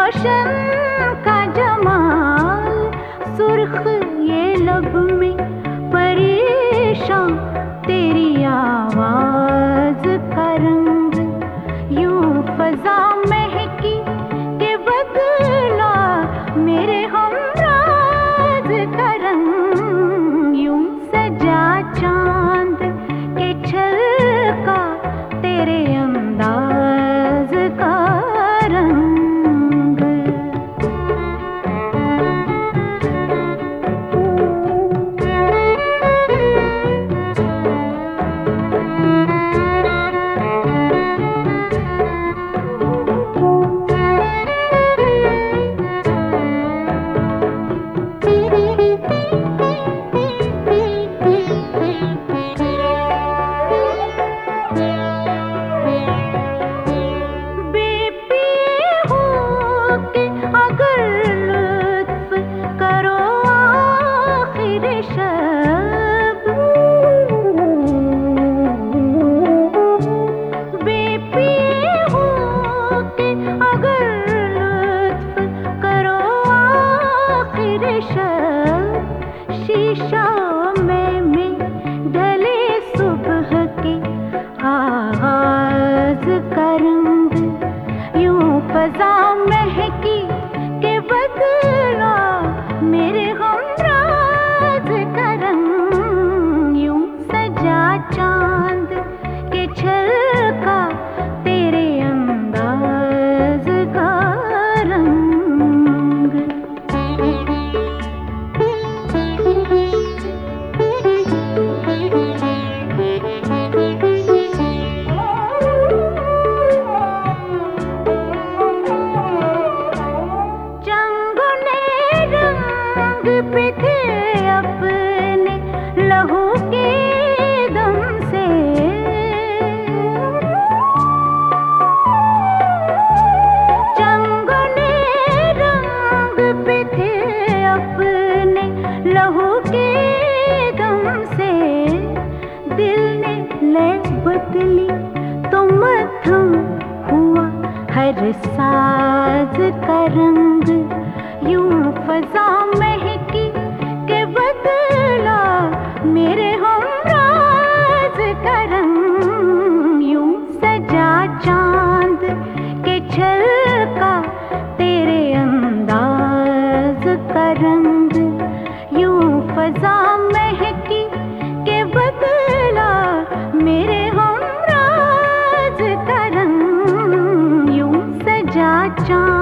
रोशन का जमाल, सुर्ख ये लब में परेशान, तेरी आवाज का रंग, यूं फजा महकी के बदला मेरे हमराज का रंग, यूं सजा चांद के छलका तेरे अंदाज का रंग। शीशा में ढले सुबह के आगाज का रंग, यूं फजा महकी के बदला मेरे हमराज का रंग, यूं सजा चांद के छलका तेरे अंदाज का रंग। पे थे अपने लहू के दम से, चंगों ने रंग पे थे अपने लहू के दम से, दिल ने ले बदली तो मध्यम हुआ हर साज का रंग, यूं फजा महकी के बदला मेरे हमराज का रंग, यूं सजा चांद के छलका तेरे अंदाज का रंग, यूं फजा महकी के बदला मेरे हमराज का रंग, यूं सजा चांद